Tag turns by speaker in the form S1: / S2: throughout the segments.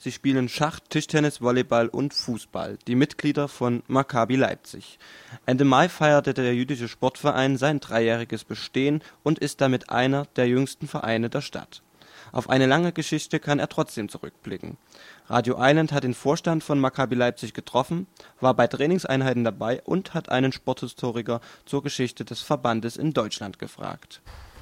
S1: Sie spielen Schach, Tischtennis, Volleyball und Fußball, die Mitglieder von Maccabi Leipzig. Ende Mai feierte der jüdische Sportverein sein 3-jähriges Bestehen und ist damit einer der jüngsten Vereine der Stadt. Auf eine lange Geschichte kann er trotzdem zurückblicken. Radio Island hat den Vorstand von Maccabi Leipzig getroffen, war bei Trainingseinheiten dabei und hat einen Sporthistoriker zur Geschichte des Verbandes in Deutschland gefragt.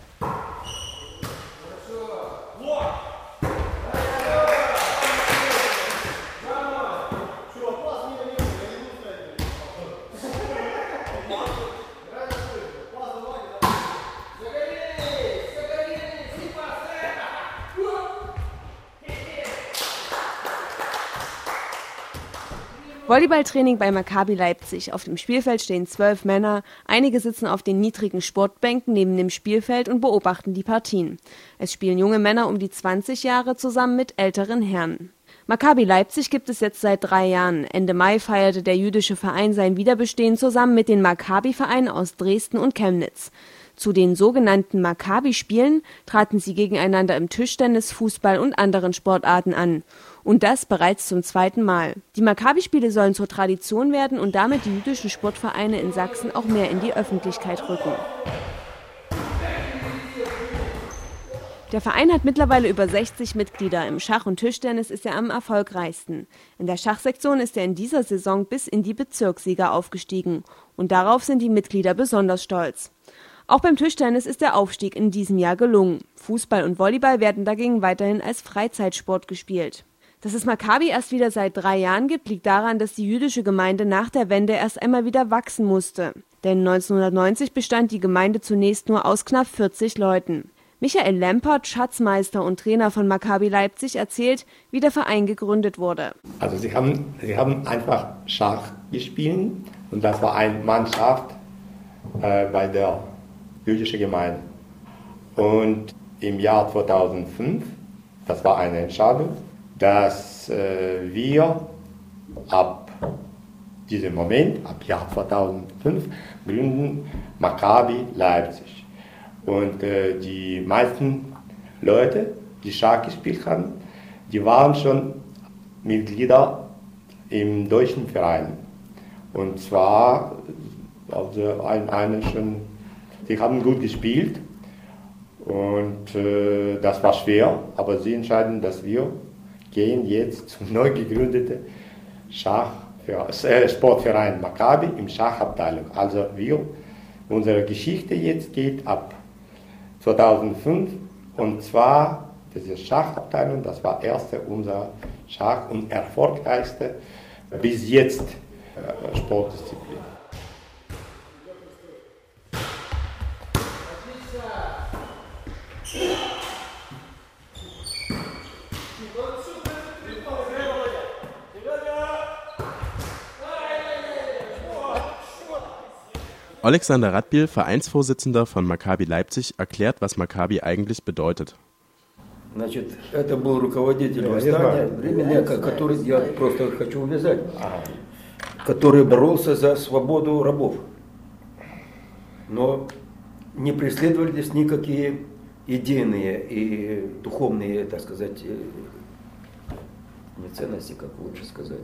S2: Volleyballtraining bei Maccabi Leipzig. Auf dem Spielfeld stehen 12 Männer. Einige sitzen auf den niedrigen Sportbänken neben dem Spielfeld und beobachten die Partien. Es spielen junge Männer um die 20 Jahre zusammen mit älteren Herren. Maccabi Leipzig gibt es jetzt seit 3 Jahren. Ende Mai feierte der jüdische Verein sein Wiederbestehen zusammen mit den Maccabi-Vereinen aus Dresden und Chemnitz. Zu den sogenannten Maccabi-Spielen traten sie gegeneinander im Tischtennis, Fußball und anderen Sportarten an. Und das bereits zum 2. Mal. Die Maccabi-Spiele sollen zur Tradition werden und damit die jüdischen Sportvereine in Sachsen auch mehr in die Öffentlichkeit rücken. Der Verein hat mittlerweile über 60 Mitglieder. Im Schach- und Tischtennis ist er am erfolgreichsten. In der Schachsektion ist er in dieser Saison bis in die Bezirksliga aufgestiegen. Und darauf sind die Mitglieder besonders stolz. Auch beim Tischtennis ist der Aufstieg in diesem Jahr gelungen. Fußball und Volleyball werden dagegen weiterhin als Freizeitsport gespielt. Dass es Maccabi erst wieder seit 3 Jahren gibt, liegt daran, dass die jüdische Gemeinde nach der Wende erst einmal wieder wachsen musste. Denn 1990 bestand die Gemeinde zunächst nur aus knapp 40 Leuten. Michael Lempert, Schatzmeister und Trainer von Maccabi Leipzig, erzählt, wie der Verein gegründet wurde.
S3: Also sie haben einfach Schach gespielt und das war eine Mannschaft bei der jüdischen Gemeinde. Und im Jahr 2005, das war eine Entscheidung, dass wir ab diesem Moment, ab Jahr 2005, gründen Maccabi Leipzig. Und die meisten Leute, die Schach gespielt haben, die waren schon Mitglieder im deutschen Verein. Und zwar, also einen schon, die haben gut gespielt und das war schwer, aber sie entscheiden, dass wir gehen jetzt zum neu gegründeten Sportverein Maccabi im Schachabteilung. Also unsere Geschichte jetzt geht ab 2005 und zwar diese Schachabteilung, das war unser Schach- und erfolgreichste bis jetzt Sportdisziplin.
S4: Alexander Radbil, Vereinsvorsitzender von Maccabi Leipzig, erklärt, was Maccabi eigentlich bedeutet.
S5: Значит, это был руководитель восстания, временный, который, я просто хочу увязать, который боролся за свободу рабов. Но не преследовались никакие идейные и духовные, так сказать, не ценности, как лучше сказать.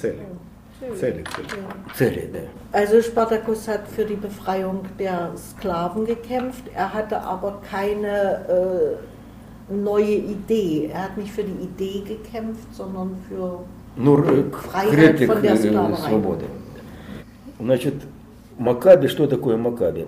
S5: Цели, да.
S6: Also Spartacus hat für die Befreiung der Sklaven gekämpft, er hatte aber keine neue Idee. Er hat nicht für die Idee gekämpft, sondern für Freiheit von der Sklaverei.
S5: Значит, Маккаби, что такое Маккаби?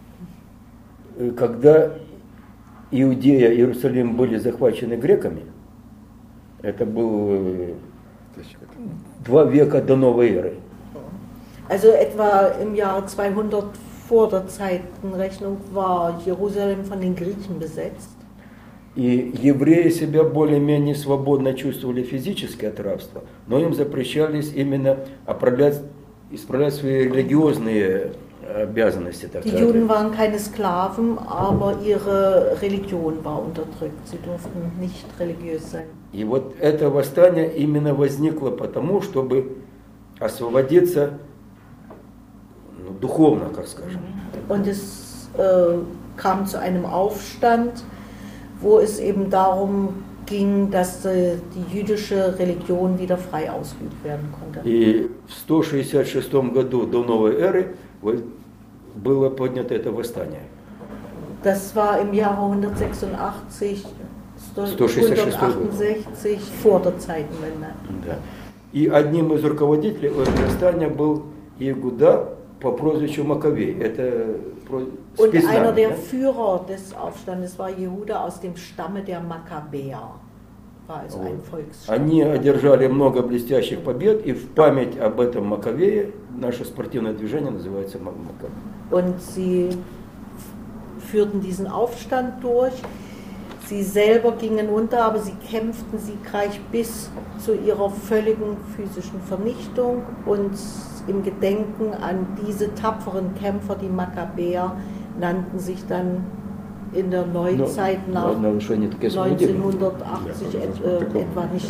S5: Когда Иудея и Иерусалим были захвачены греками, это был 2 века до новой эры.
S6: Also etwa im Jahr 200 vor der Zeitenrechnung war Jerusalem von den Griechen besetzt.
S5: И евреи себя более-менее свободно чувствовали физически от рабства, но им запрещались именно исправлять свои религиозные обязанности.
S6: Die Juden waren keine Sklaven, aber ihre Religion war unterdrückt. Sie durften nicht religiös sein.
S5: И вот это восстание именно возникло потому, чтобы освободиться духовно, как скажем.
S6: Und es kam zu einem Aufstand, wo es eben darum ging, dass die jüdische Religion wieder frei ausgeübt werden konnte.
S5: И в 166 году до новой эры было поднято это восстание.
S6: Das war im Jahre 186,
S5: 166
S6: 168 vor der Zeitenwende.
S5: Да. И одним из руководителей этого восстания был Иегуда по прозвищу Маккавей. Это
S6: Und einer der
S5: да?
S6: Führer des Aufstandes war Jehuda aus dem Stamme der Makkabäer. War also ein Volksstamm.
S5: Они одержали много блестящих побед, и в память об этом Маккавее наше спортивное движение называется Маккабей.
S6: Und sie führten diesen Aufstand durch. Sie selber gingen unter, aber sie kämpften siegreich bis zu ihrer völligen physischen Vernichtung. Und im Gedenken an diese tapferen Kämpfer, die Makkabäer, nannten sich dann in der Neuzeit nach 1980, etwa nicht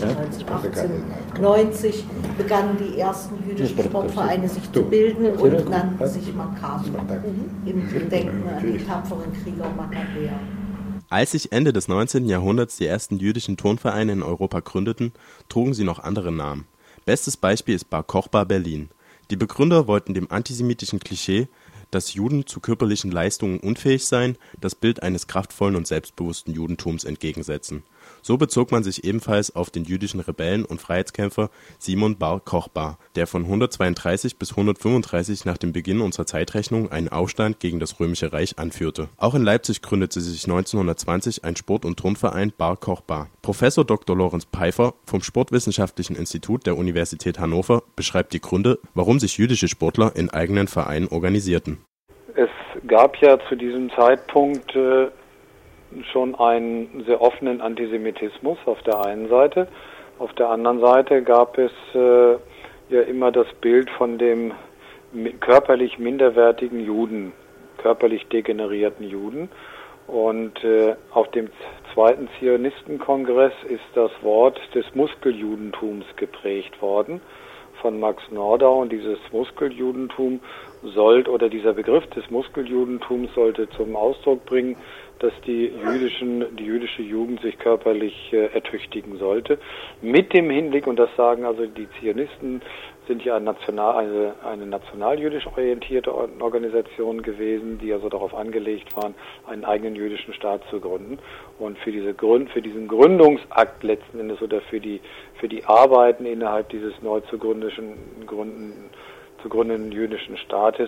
S6: 1990, begannen die ersten jüdischen Sportvereine sich zu bilden und nannten sich Maccabi im Gedenken an die tapferen Krieger Makkabäer.
S4: Als sich Ende des 19. Jahrhunderts die ersten jüdischen Turnvereine in Europa gründeten, trugen sie noch andere Namen. Bestes Beispiel ist Bar Kochba Berlin. Die Begründer wollten dem antisemitischen Klischee, dass Juden zu körperlichen Leistungen unfähig seien, das Bild eines kraftvollen und selbstbewussten Judentums entgegensetzen. So bezog man sich ebenfalls auf den jüdischen Rebellen und Freiheitskämpfer Simon Bar Kochba, der von 132 bis 135 nach dem Beginn unserer Zeitrechnung einen Aufstand gegen das Römische Reich anführte. Auch in Leipzig gründete sich 1920 ein Sport- und Turnverein Bar Kochba. Professor Dr. Lorenz Peifer vom Sportwissenschaftlichen Institut der Universität Hannover beschreibt die Gründe, warum sich jüdische Sportler in eigenen Vereinen organisierten.
S7: Es gab ja zu diesem Zeitpunkt schon einen sehr offenen Antisemitismus auf der einen Seite. Auf der anderen Seite gab es ja immer das Bild von dem körperlich minderwertigen Juden, körperlich degenerierten Juden. Und auf dem zweiten Zionistenkongress ist das Wort des Muskeljudentums geprägt worden von Max Nordau, und dieses Muskeljudentum dieser Begriff des Muskeljudentums sollte zum Ausdruck bringen, dass die jüdische Jugend sich körperlich ertüchtigen sollte. Mit dem Hinblick, und das sagen also die Zionisten, sind ja eine nationaljüdisch orientierte Organisation gewesen, die also darauf angelegt waren, einen eigenen jüdischen Staat zu gründen. Und für diesen Gründungsakt letzten Endes oder für die Arbeiten innerhalb dieses neu zu gründenden jüdischen Staates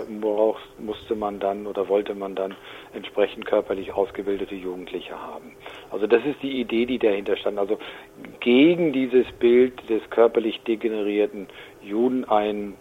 S7: wollte man dann entsprechend körperlich ausgebildete Jugendliche haben. Also das ist die Idee, die dahinter stand. Also gegen dieses Bild des körperlich degenerierten Juden einen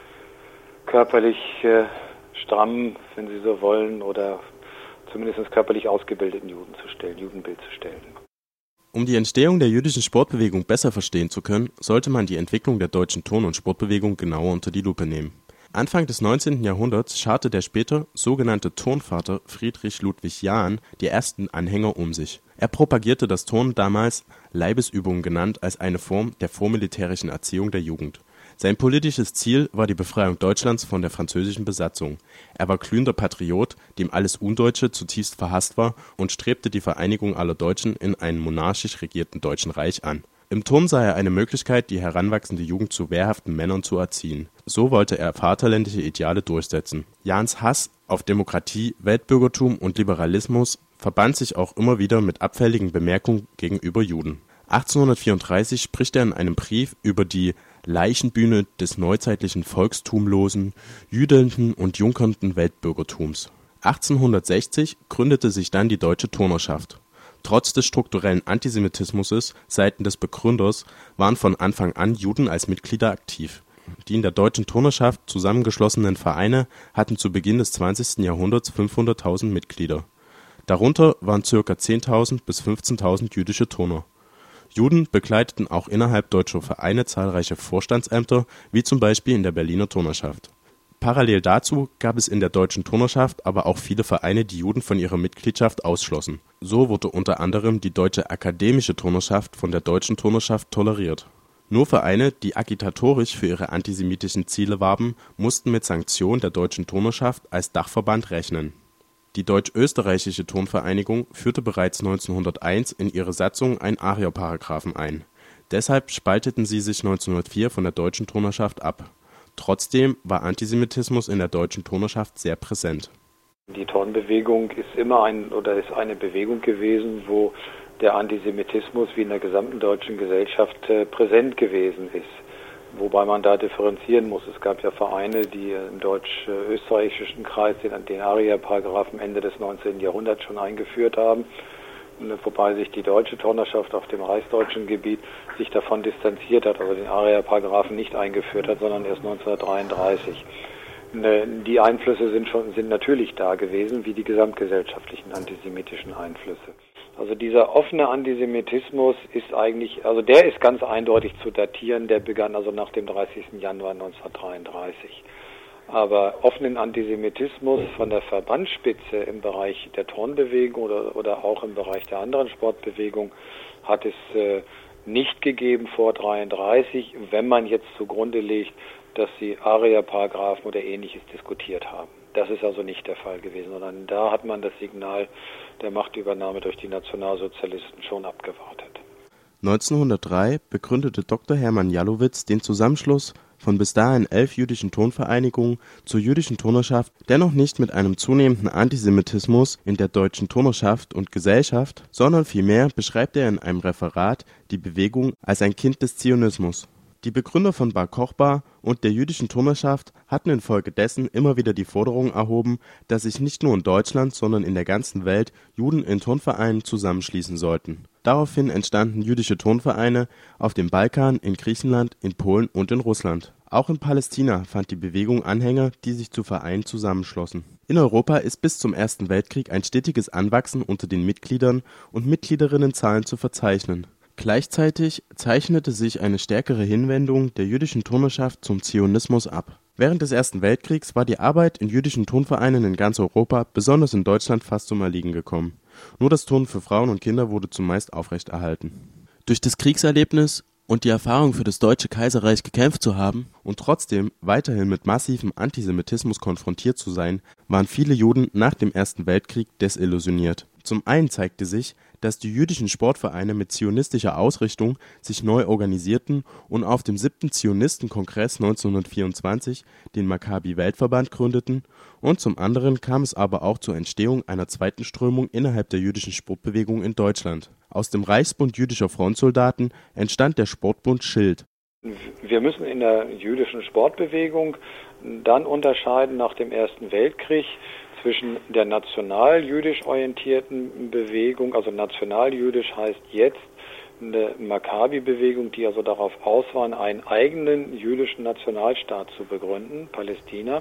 S7: körperlich strammen, wenn Sie so wollen, oder zumindest körperlich ausgebildeten Judenbild zu stellen.
S4: Um die Entstehung der jüdischen Sportbewegung besser verstehen zu können, sollte man die Entwicklung der deutschen Turn- und Sportbewegung genauer unter die Lupe nehmen. Anfang des 19. Jahrhunderts scharte der später sogenannte Turnvater Friedrich Ludwig Jahn die ersten Anhänger um sich. Er propagierte das Turnen, damals Leibesübungen genannt, als eine Form der vormilitärischen Erziehung der Jugend. Sein politisches Ziel war die Befreiung Deutschlands von der französischen Besatzung. Er war glühender Patriot, dem alles Undeutsche zutiefst verhasst war, und strebte die Vereinigung aller Deutschen in einem monarchisch regierten Deutschen Reich an. Im Turnen sah er eine Möglichkeit, die heranwachsende Jugend zu wehrhaften Männern zu erziehen. So wollte er vaterländische Ideale durchsetzen. Jahns Hass auf Demokratie, Weltbürgertum und Liberalismus verband sich auch immer wieder mit abfälligen Bemerkungen gegenüber Juden. 1834 spricht er in einem Brief über die Leichenbühne des neuzeitlichen volkstumlosen, jüdelnden und junkernden Weltbürgertums. 1860 gründete sich dann die Deutsche Turnerschaft. Trotz des strukturellen Antisemitismus seitens des Begründers waren von Anfang an Juden als Mitglieder aktiv. Die in der Deutschen Turnerschaft zusammengeschlossenen Vereine hatten zu Beginn des 20. Jahrhunderts 500.000 Mitglieder. Darunter waren ca. 10.000 bis 15.000 jüdische Turner. Juden bekleideten auch innerhalb deutscher Vereine zahlreiche Vorstandsämter, wie zum Beispiel in der Berliner Turnerschaft. Parallel dazu gab es in der Deutschen Turnerschaft aber auch viele Vereine, die Juden von ihrer Mitgliedschaft ausschlossen. So wurde unter anderem die Deutsche Akademische Turnerschaft von der Deutschen Turnerschaft toleriert. Nur Vereine, die agitatorisch für ihre antisemitischen Ziele warben, mussten mit Sanktionen der Deutschen Turnerschaft als Dachverband rechnen. Die Deutsch-Österreichische Turnvereinigung führte bereits 1901 in ihre Satzung einen Arierparagraphen ein. Deshalb spalteten sie sich 1904 von der Deutschen Turnerschaft ab. Trotzdem war Antisemitismus in der Deutschen Turnerschaft sehr präsent.
S7: Die Turnbewegung ist immer ist eine Bewegung gewesen, wo der Antisemitismus wie in der gesamten deutschen Gesellschaft präsent gewesen ist. Wobei man da differenzieren muss. Es gab ja Vereine, die im deutsch-österreichischen Kreis den Arierparagraphen Ende des 19. Jahrhunderts schon eingeführt haben, wobei sich die deutsche Turnerschaft auf dem reichsdeutschen Gebiet sich davon distanziert hat, also den Arierparagraphen nicht eingeführt hat, sondern erst 1933. Die Einflüsse sind natürlich da gewesen, wie die gesamtgesellschaftlichen antisemitischen Einflüsse. Also dieser offene Antisemitismus ist der ist ganz eindeutig zu datieren, der begann also nach dem 30. Januar 1933. Aber offenen Antisemitismus von der Verbandsspitze im Bereich der Turnbewegung oder auch im Bereich der anderen Sportbewegung hat es nicht gegeben vor 1933, wenn man jetzt zugrunde legt, dass sie Arierparagraphen oder Ähnliches diskutiert haben. Das ist also nicht der Fall gewesen, sondern da hat man das Signal der Machtübernahme durch die Nationalsozialisten schon abgewartet.
S4: 1903 begründete Dr. Hermann Jalowitz den Zusammenschluss von bis dahin 11 jüdischen Turnvereinigungen zur jüdischen Turnerschaft, dennoch nicht mit einem zunehmenden Antisemitismus in der deutschen Turnerschaft und Gesellschaft, sondern vielmehr beschreibt er in einem Referat die Bewegung als ein Kind des Zionismus. Die Begründer von Bar Kochba und der jüdischen Turnerschaft hatten infolgedessen immer wieder die Forderung erhoben, dass sich nicht nur in Deutschland, sondern in der ganzen Welt Juden in Turnvereinen zusammenschließen sollten. Daraufhin entstanden jüdische Turnvereine auf dem Balkan, in Griechenland, in Polen und in Russland. Auch in Palästina fand die Bewegung Anhänger, die sich zu Vereinen zusammenschlossen. In Europa ist bis zum Ersten Weltkrieg ein stetiges Anwachsen unter den Mitgliedern und Mitgliederinnenzahlen zu verzeichnen. Gleichzeitig zeichnete sich eine stärkere Hinwendung der jüdischen Turnerschaft zum Zionismus ab. Während des Ersten Weltkriegs war die Arbeit in jüdischen Turnvereinen in ganz Europa, besonders in Deutschland, fast zum Erliegen gekommen. Nur das Turnen für Frauen und Kinder wurde zumeist aufrechterhalten. Durch das Kriegserlebnis und die Erfahrung für das Deutsche Kaiserreich gekämpft zu haben und trotzdem weiterhin mit massivem Antisemitismus konfrontiert zu sein, waren viele Juden nach dem Ersten Weltkrieg desillusioniert. Zum einen zeigte sich, dass die jüdischen Sportvereine mit zionistischer Ausrichtung sich neu organisierten und auf dem 7. Zionistenkongress 1924 den Maccabi-Weltverband gründeten, und zum anderen kam es aber auch zur Entstehung einer zweiten Strömung innerhalb der jüdischen Sportbewegung in Deutschland. Aus dem Reichsbund jüdischer Frontsoldaten entstand der Sportbund Schild.
S7: Wir müssen in der jüdischen Sportbewegung dann unterscheiden nach dem Ersten Weltkrieg zwischen der nationaljüdisch orientierten Bewegung, also nationaljüdisch heißt jetzt eine Maccabi-Bewegung, die also darauf aus waren, einen eigenen jüdischen Nationalstaat zu begründen, Palästina,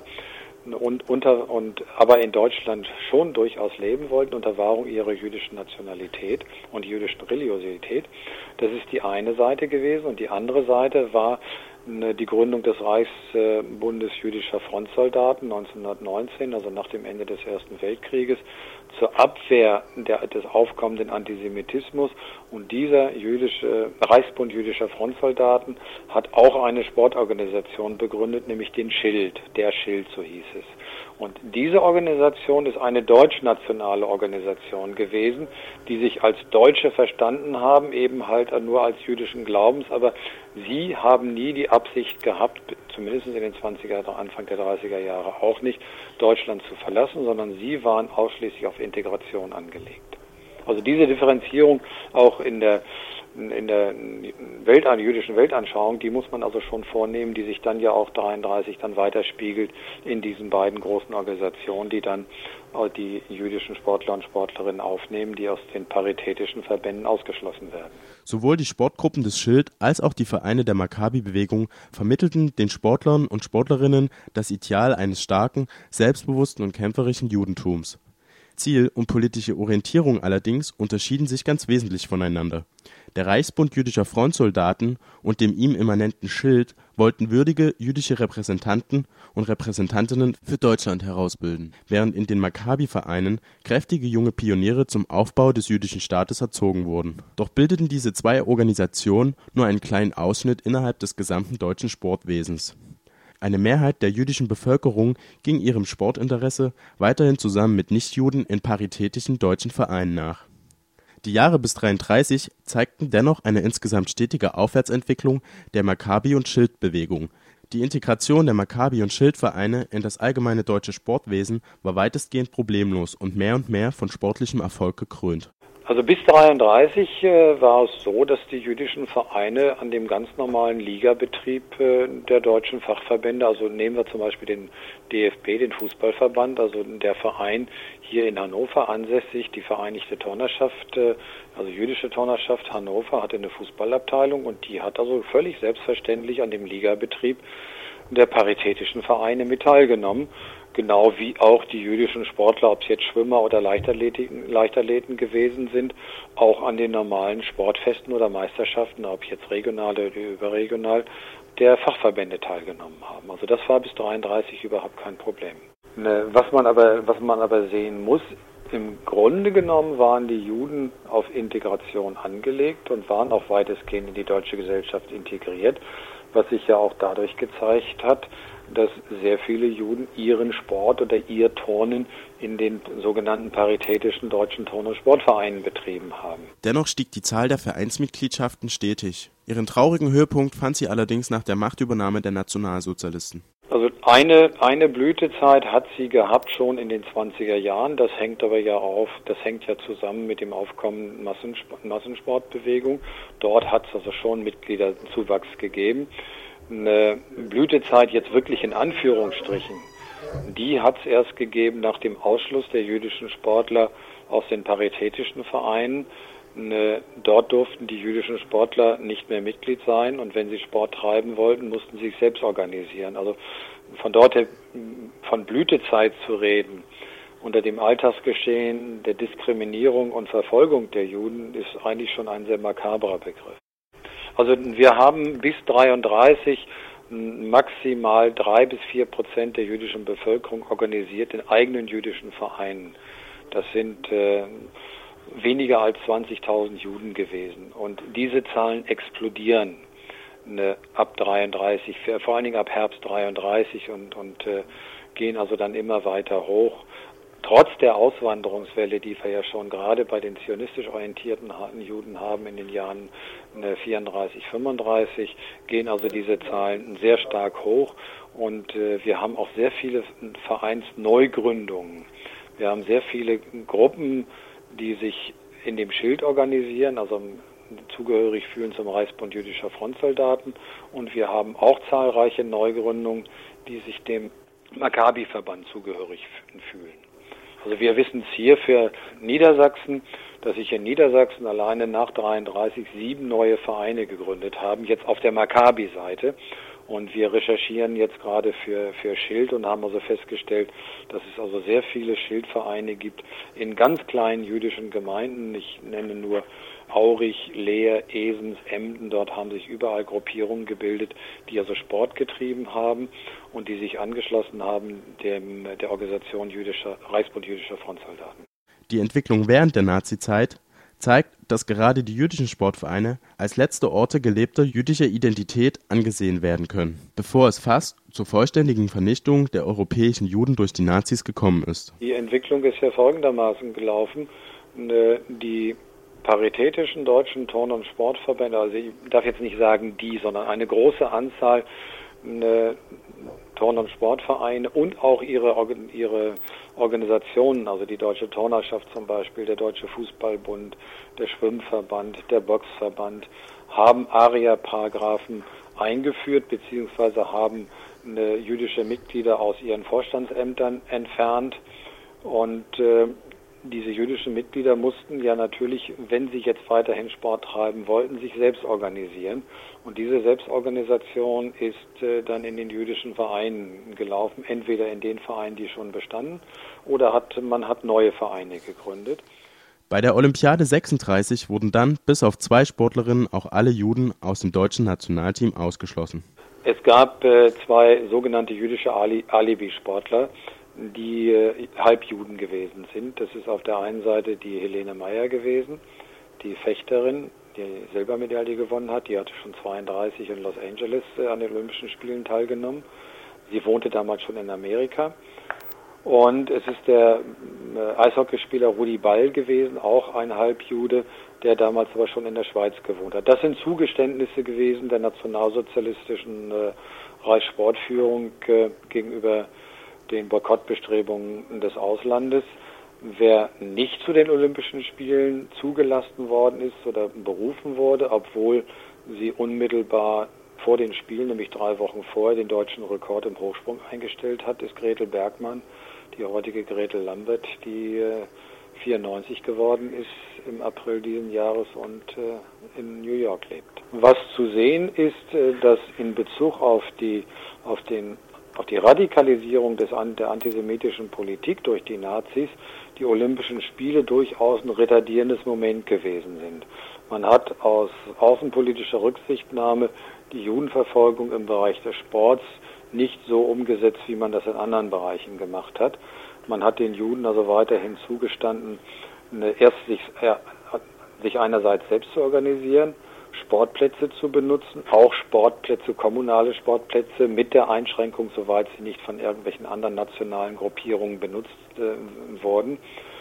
S7: aber in Deutschland schon durchaus leben wollten unter Wahrung ihrer jüdischen Nationalität und jüdischen Religiosität. Das ist die eine Seite gewesen, und die andere Seite war die Gründung des Reichsbundes jüdischer Frontsoldaten 1919, also nach dem Ende des Ersten Weltkrieges, zur Abwehr des aufkommenden Antisemitismus. Und dieser Reichsbund jüdischer Frontsoldaten hat auch eine Sportorganisation begründet, nämlich den Schild, der Schild, so hieß es. Und diese Organisation ist eine deutschnationale Organisation gewesen, die sich als Deutsche verstanden haben, eben halt nur als jüdischen Glaubens, aber sie haben nie die Absicht gehabt, zumindest in den 20er, Anfang der 30er Jahre auch nicht, Deutschland zu verlassen, sondern sie waren ausschließlich auf Integration angelegt. Also diese Differenzierung auch in der jüdischen Weltanschauung, die muss man also schon vornehmen, die sich dann ja auch 1933 dann weiterspiegelt in diesen beiden großen Organisationen, die dann die jüdischen Sportler und Sportlerinnen aufnehmen, die aus den paritätischen Verbänden ausgeschlossen werden.
S4: Sowohl die Sportgruppen des Schild als auch die Vereine der Maccabi-Bewegung vermittelten den Sportlern und Sportlerinnen das Ideal eines starken, selbstbewussten und kämpferischen Judentums. Ziel und politische Orientierung allerdings unterschieden sich ganz wesentlich voneinander. Der Reichsbund jüdischer Frontsoldaten und dem ihm immanenten Schild wollten würdige jüdische Repräsentanten und Repräsentantinnen für Deutschland herausbilden, während in den Maccabi-Vereinen kräftige junge Pioniere zum Aufbau des jüdischen Staates erzogen wurden. Doch bildeten diese zwei Organisationen nur einen kleinen Ausschnitt innerhalb des gesamten deutschen Sportwesens. Eine Mehrheit der jüdischen Bevölkerung ging ihrem Sportinteresse weiterhin zusammen mit Nichtjuden in paritätischen deutschen Vereinen nach. Die Jahre bis 1933 zeigten dennoch eine insgesamt stetige Aufwärtsentwicklung der Maccabi- und Schild-Bewegung. Die Integration der Maccabi- und Schild-Vereine in das allgemeine deutsche Sportwesen war weitestgehend problemlos und mehr von sportlichem Erfolg gekrönt.
S7: Also bis 1933 war es so, dass die jüdischen Vereine an dem ganz normalen Ligabetrieb der deutschen Fachverbände, also nehmen wir zum Beispiel den DFB, den Fußballverband, also der Verein hier in Hannover ansässig, die Vereinigte Turnerschaft, also jüdische Turnerschaft Hannover hatte eine Fußballabteilung und die hat also völlig selbstverständlich an dem Ligabetrieb der paritätischen Vereine mit teilgenommen. Genau wie auch die jüdischen Sportler, ob es jetzt Schwimmer oder Leichtathleten gewesen sind, auch an den normalen Sportfesten oder Meisterschaften, ob jetzt regional oder überregional, der Fachverbände teilgenommen haben. Also das war bis 1933 überhaupt kein Problem. Was man aber sehen muss, im Grunde genommen waren die Juden auf Integration angelegt und waren auch weitestgehend in die deutsche Gesellschaft integriert, was sich ja auch dadurch gezeigt hat, dass sehr viele Juden ihren Sport oder ihr Turnen in den sogenannten paritätischen deutschen Turn- und Sportvereinen betrieben haben.
S4: Dennoch stieg die Zahl der Vereinsmitgliedschaften stetig. Ihren traurigen Höhepunkt fand sie allerdings nach der Machtübernahme der Nationalsozialisten.
S7: Also eine Blütezeit hat sie gehabt schon in den 20er Jahren. Das hängt ja zusammen mit dem Aufkommen Massensportbewegung. Dort hat es also schon Mitgliederzuwachs gegeben. Eine Blütezeit jetzt wirklich in Anführungsstrichen, die hat es erst gegeben nach dem Ausschluss der jüdischen Sportler aus den paritätischen Vereinen. Dort durften die jüdischen Sportler nicht mehr Mitglied sein und wenn sie Sport treiben wollten, mussten sie sich selbst organisieren. Also von dort her, von Blütezeit zu reden, unter dem Alltagsgeschehen der Diskriminierung und Verfolgung der Juden, ist eigentlich schon ein sehr makabrer Begriff. Also wir haben bis 1933 maximal 3-4% der jüdischen Bevölkerung organisiert in eigenen jüdischen Vereinen. Das sind weniger als 20.000 Juden gewesen. Und diese Zahlen explodieren ab 33, vor allen Dingen ab Herbst 33 und gehen also dann immer weiter hoch. Trotz der Auswanderungswelle, die wir ja schon gerade bei den zionistisch orientierten Juden haben in den Jahren 34, 35, gehen also diese Zahlen sehr stark hoch und wir haben auch sehr viele Vereinsneugründungen. Wir haben sehr viele Gruppen, die sich in dem Schild organisieren, also zugehörig fühlen zum Reichsbund jüdischer Frontsoldaten und wir haben auch zahlreiche Neugründungen, die sich dem Maccabi-Verband zugehörig fühlen. Also wir wissen es hier für Niedersachsen, dass sich in Niedersachsen alleine nach 1933 7 neue Vereine gegründet haben, jetzt auf der Maccabi-Seite. Und wir recherchieren jetzt gerade für Schild und haben also festgestellt, dass es also sehr viele Schildvereine gibt in ganz kleinen jüdischen Gemeinden. Ich nenne nur Aurich, Leer, Esens, Emden. Dort haben sich überall Gruppierungen gebildet, die also Sport getrieben haben und die sich angeschlossen haben der Organisation Reichsbund jüdischer Frontsoldaten.
S4: Die Entwicklung während der Nazizeit zeigt, dass gerade die jüdischen Sportvereine als letzte Orte gelebter jüdischer Identität angesehen werden können, bevor es fast zur vollständigen Vernichtung der europäischen Juden durch die Nazis gekommen ist.
S7: Die Entwicklung ist ja folgendermaßen gelaufen. Die paritätischen deutschen Turn- und Sportverbände, also ich darf jetzt nicht sagen die, sondern eine große Anzahl Turn- und Sportvereine und auch ihre Organisationen, also die Deutsche Turnerschaft zum Beispiel, der Deutsche Fußballbund, der Schwimmverband, der Boxverband, haben Aria-Paragraphen eingeführt beziehungsweise haben jüdische Mitglieder aus ihren Vorstandsämtern entfernt und diese jüdischen Mitglieder mussten ja natürlich, wenn sie jetzt weiterhin Sport treiben wollten, sich selbst organisieren. Und diese Selbstorganisation ist dann in den jüdischen Vereinen gelaufen, entweder in den Vereinen, die schon bestanden, oder man hat neue Vereine gegründet.
S4: Bei der Olympiade 36 wurden dann bis auf 2 Sportlerinnen auch alle Juden aus dem deutschen Nationalteam ausgeschlossen.
S7: Es gab 2 sogenannte jüdische Alibi-Sportler, die Halbjuden gewesen sind. Das ist auf der einen Seite die Helene Meyer gewesen, die Fechterin, die Silbermedaille gewonnen hat. Die hatte schon 32 in Los Angeles an den Olympischen Spielen teilgenommen. Sie wohnte damals schon in Amerika. Und es ist der Eishockeyspieler Rudi Ball gewesen, auch ein Halbjude, der damals aber schon in der Schweiz gewohnt hat. Das sind Zugeständnisse gewesen der nationalsozialistischen Reichssportführung gegenüber den Boykottbestrebungen des Auslandes. Wer nicht zu den Olympischen Spielen zugelassen worden ist oder berufen wurde, obwohl sie unmittelbar vor den Spielen, nämlich 3 Wochen vorher, den deutschen Rekord im Hochsprung eingestellt hat, ist Gretel Bergmann, die heutige Gretel Lambert, die 94 geworden ist im April diesen Jahres und in New York lebt. Was zu sehen ist, dass in Bezug auf die Radikalisierung der antisemitischen Politik durch die Nazis die Olympischen Spiele durchaus ein retardierendes Moment gewesen sind. Man hat aus außenpolitischer Rücksichtnahme die Judenverfolgung im Bereich des Sports nicht so umgesetzt, wie man das in anderen Bereichen gemacht hat. Man hat den Juden also weiterhin zugestanden, erst sich einerseits selbst zu organisieren, Sportplätze zu benutzen, auch Sportplätze, kommunale Sportplätze mit der Einschränkung, soweit sie nicht von irgendwelchen anderen nationalen Gruppierungen benutzt wurden.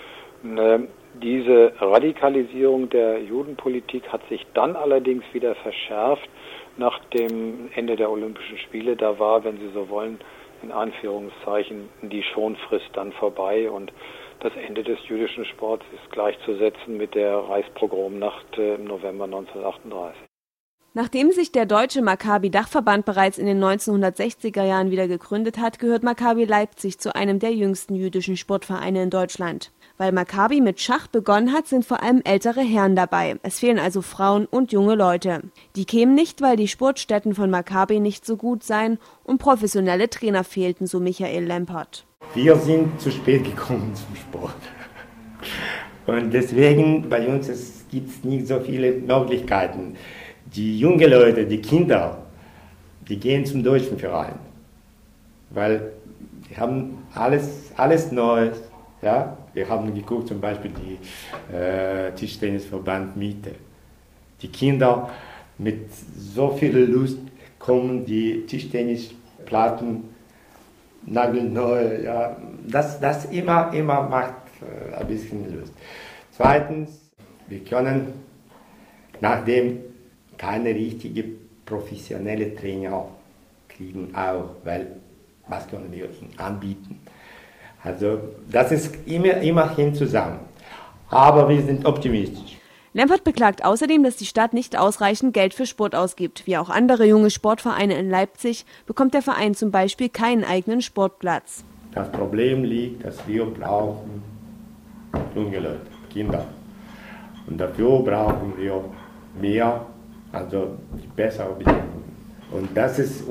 S7: Diese Radikalisierung der Judenpolitik hat sich dann allerdings wieder verschärft nach dem Ende der Olympischen Spiele. Da war, wenn Sie so wollen, in Anführungszeichen, die Schonfrist dann vorbei und das Ende des jüdischen Sports ist gleichzusetzen mit der Reichspogromnacht im November 1938.
S2: Nachdem sich der deutsche Maccabi-Dachverband bereits in den 1960er Jahren wieder gegründet hat, gehört Maccabi Leipzig zu einem der jüngsten jüdischen Sportvereine in Deutschland. Weil Maccabi mit Schach begonnen hat, sind vor allem ältere Herren dabei. Es fehlen also Frauen und junge Leute. Die kämen nicht, weil die Sportstätten von Maccabi nicht so gut seien und professionelle Trainer fehlten, so Michael Lempert.
S3: Wir sind zu spät gekommen zum Sport. Und deswegen bei uns gibt es nicht so viele Möglichkeiten. Die jungen Leute, die Kinder, die gehen zum deutschen Verein. Weil die haben alles Neues. Ja? Wir haben geguckt, zum Beispiel die Tischtennisverband Miete. Die Kinder mit so viel Lust kommen, die Tischtennisplatten nagelneu. Ja. Das immer macht ein bisschen Lust. Zweitens, wir können, nachdem keine richtige professionelle Trainer kriegen, auch, weil was können wir ihnen anbieten? Also das ist immerhin zusammen. Aber wir sind optimistisch.
S2: Lempert beklagt außerdem, dass die Stadt nicht ausreichend Geld für Sport ausgibt. Wie auch andere junge Sportvereine in Leipzig bekommt der Verein zum Beispiel keinen eigenen Sportplatz.
S3: Das Problem liegt, dass wir brauchen junge Leute, Kinder. Und dafür brauchen wir mehr, also bessere Bedingungen. Und das ist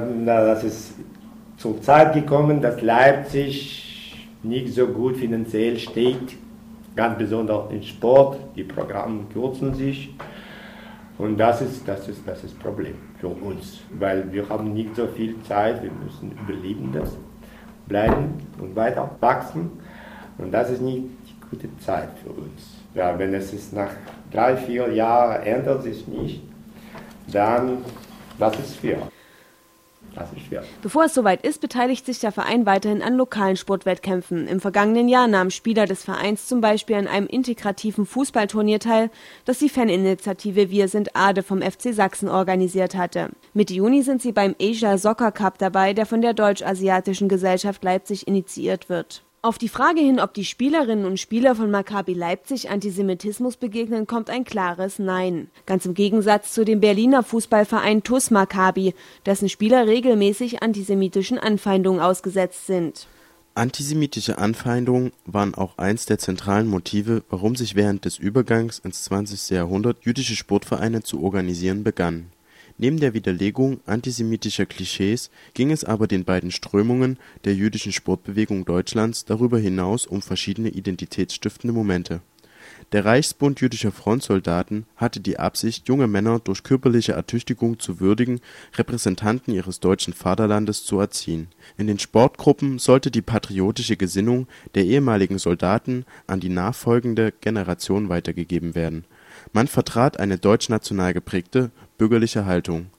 S3: zur Zeit gekommen, dass Leipzig nicht so gut finanziell steht, ganz besonders im Sport. Die Programme kürzen sich und das ist das Problem für uns, weil wir haben nicht so viel Zeit, wir müssen überleben das, bleiben und weiter wachsen und das ist nicht die gute Zeit für uns. Ja, wenn es ist nach 3-4 Jahren ändert sich nicht, dann das ist schwer.
S2: Bevor es soweit ist, beteiligt sich der Verein weiterhin an lokalen Sportwettkämpfen. Im vergangenen Jahr nahmen Spieler des Vereins zum Beispiel an einem integrativen Fußballturnier teil, das die Faninitiative Wir sind Ade vom FC Sachsen organisiert hatte. Mitte Juni sind sie beim Asia Soccer Cup dabei, der von der Deutsch-Asiatischen Gesellschaft Leipzig initiiert wird. Auf die Frage hin, ob die Spielerinnen und Spieler von Maccabi Leipzig Antisemitismus begegnen, kommt ein klares Nein. Ganz im Gegensatz zu dem Berliner Fußballverein TuS Maccabi, dessen Spieler regelmäßig antisemitischen Anfeindungen ausgesetzt sind.
S4: Antisemitische Anfeindungen waren auch eins der zentralen Motive, warum sich während des Übergangs ins 20. Jahrhundert jüdische Sportvereine zu organisieren begannen. Neben der Widerlegung antisemitischer Klischees ging es aber den beiden Strömungen der jüdischen Sportbewegung Deutschlands darüber hinaus um verschiedene identitätsstiftende Momente. Der Reichsbund jüdischer Frontsoldaten hatte die Absicht, junge Männer durch körperliche Ertüchtigung zu würdigen Repräsentanten ihres deutschen Vaterlandes zu erziehen. In den Sportgruppen sollte die patriotische Gesinnung der ehemaligen Soldaten an die nachfolgende Generation weitergegeben werden. Man vertrat eine deutschnational geprägte bürgerliche Haltung.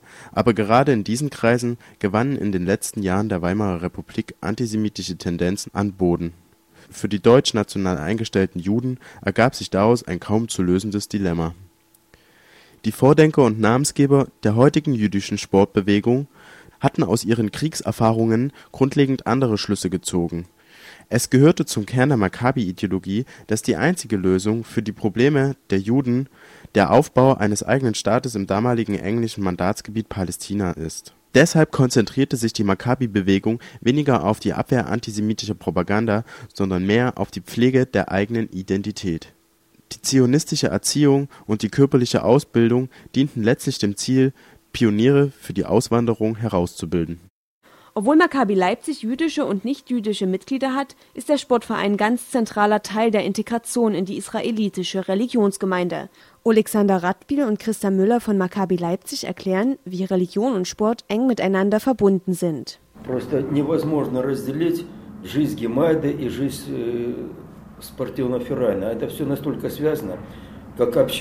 S4: Aber gerade in diesen Kreisen gewannen in den letzten Jahren der Weimarer Republik antisemitische Tendenzen an Boden. Für die deutschnational eingestellten Juden ergab sich daraus ein kaum zu lösendes Dilemma. Die Vordenker und Namensgeber der heutigen jüdischen Sportbewegung hatten aus ihren Kriegserfahrungen grundlegend andere Schlüsse gezogen. Es gehörte zum Kern der Maccabi-Ideologie, dass die einzige Lösung für die Probleme der Juden der Aufbau eines eigenen Staates im damaligen englischen Mandatsgebiet Palästina ist. Deshalb konzentrierte sich die Maccabi-Bewegung weniger auf die Abwehr antisemitischer Propaganda, sondern mehr auf die Pflege der eigenen Identität. Die zionistische Erziehung und die körperliche Ausbildung dienten letztlich dem Ziel, Pioniere für die Auswanderung herauszubilden.
S2: Obwohl Maccabi Leipzig jüdische und nicht-jüdische Mitglieder hat, ist der Sportverein ganz zentraler Teil der Integration in die israelitische Religionsgemeinde. Alexander Radbil und Christa Müller von Maccabi Leipzig erklären, wie Religion und Sport eng miteinander verbunden sind.
S5: Просто невозможно разделить жизнь гемайды и жизнь спортивно-феральная. Это все настолько связано. Man kann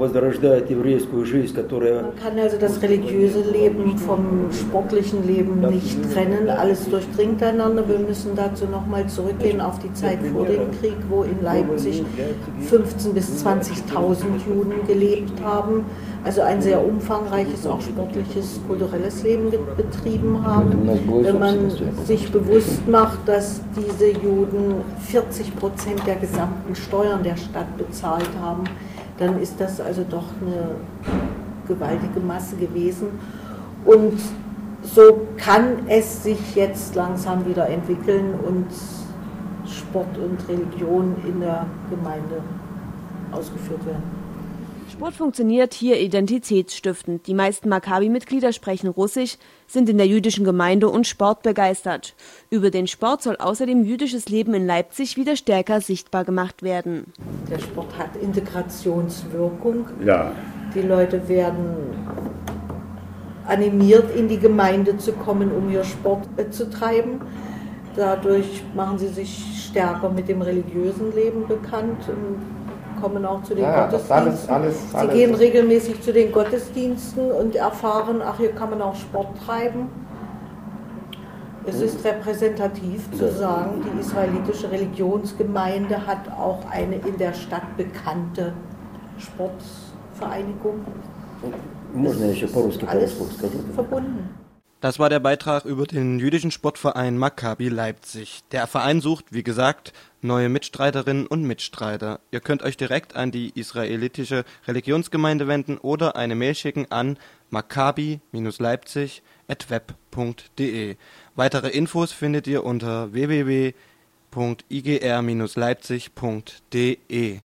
S6: also das religiöse Leben vom sportlichen Leben nicht trennen. Alles durchdringt einander. Wir müssen dazu nochmal zurückgehen auf die Zeit vor dem Krieg, wo in Leipzig 15.000 bis 20.000 Juden gelebt haben. Also ein sehr umfangreiches, auch sportliches, kulturelles Leben betrieben haben. Wenn man sich bewusst macht, dass diese Juden 40% der gesamten Steuern der Stadt bezahlt haben, dann ist das also doch eine gewaltige Masse gewesen. Und so kann es sich jetzt langsam wieder entwickeln und Sport und Religion in der Gemeinde ausgeführt werden.
S2: Sport funktioniert hier identitätsstiftend. Die meisten Maccabi-Mitglieder sprechen Russisch, sind in der jüdischen Gemeinde und sportbegeistert. Über den Sport soll außerdem jüdisches Leben in Leipzig wieder stärker sichtbar gemacht werden.
S6: Der Sport hat Integrationswirkung.
S5: Ja.
S6: Die Leute werden animiert, in die Gemeinde zu kommen, um hier Sport zu treiben. Dadurch machen sie sich stärker mit dem religiösen Leben bekannt und kommen auch zu den Gottesdiensten. Alles. Sie gehen regelmäßig zu den Gottesdiensten und erfahren, ach, hier kann man auch Sport treiben. Es ist repräsentativ zu sagen, die israelitische Religionsgemeinde hat auch eine in der Stadt bekannte Sportvereinigung. Alles verbunden.
S1: Das war der Beitrag über den jüdischen Sportverein Maccabi Leipzig. Der Verein sucht, wie gesagt, neue Mitstreiterinnen und Mitstreiter. Ihr könnt euch direkt an die israelitische Religionsgemeinde wenden oder eine Mail schicken an maccabi-leipzig@web.de. Weitere Infos findet ihr unter www.igr-leipzig.de.